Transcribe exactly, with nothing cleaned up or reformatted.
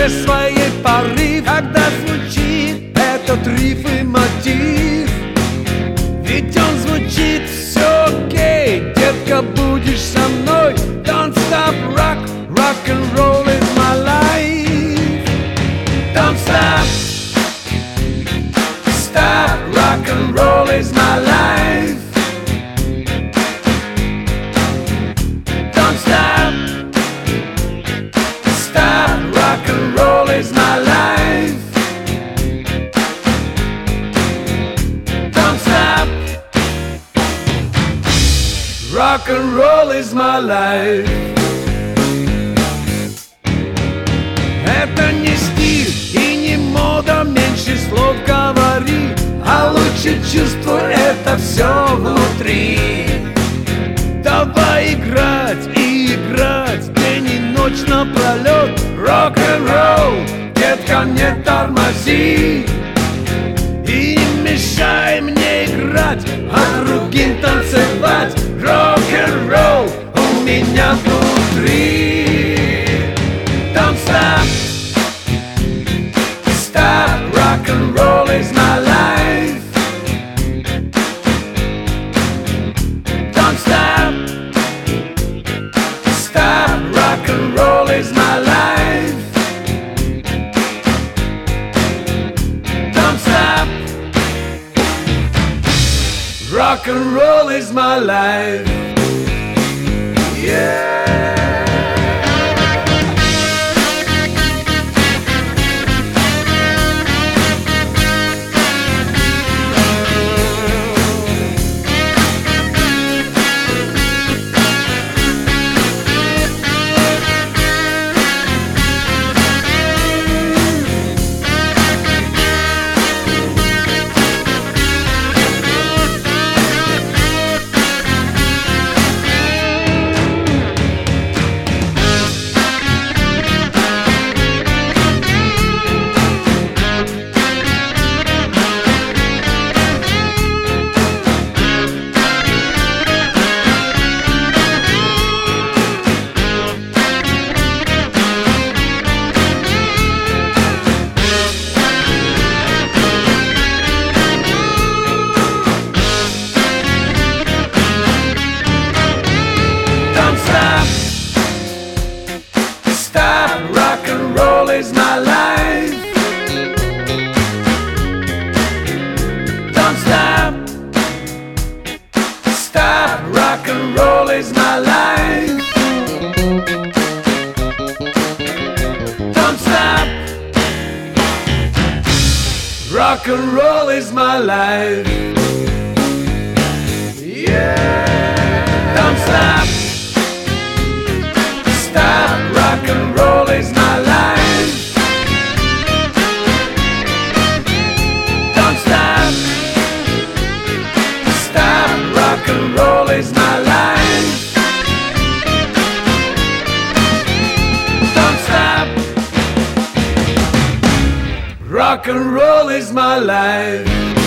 все своей порыв, когда звучит этот риф и мотив. Ведь он звучит все окей, детка, будешь со мной. Don't stop, rock, rock and roll is my life. Don't stop, stop, rock and roll is my life. Don't stop, stop, rock and roll is my life. Don't stop, rock and roll is my life. Это не стиль и не мода, меньше слов говори, а лучше чувствуй это все внутри. Давай играть и играть день и ночь напролет. Рок-н-ролл, детка, не тормози и не мешай мне играть, а другим танцевать. Рок-н-ролл у меня внутри. Don't stop, stop, rock and roll is my life. Don't stop, stop, rock and roll is my life. Don't stop, rock and roll is my life. Yeah. Is my life. Don't stop, stop, rock and roll is my life. Don't stop, rock and roll is my life. Yeah. Don't stop, stop, rock and roll is my life. Rock and roll is my life. Don't stop, rock and roll is my life.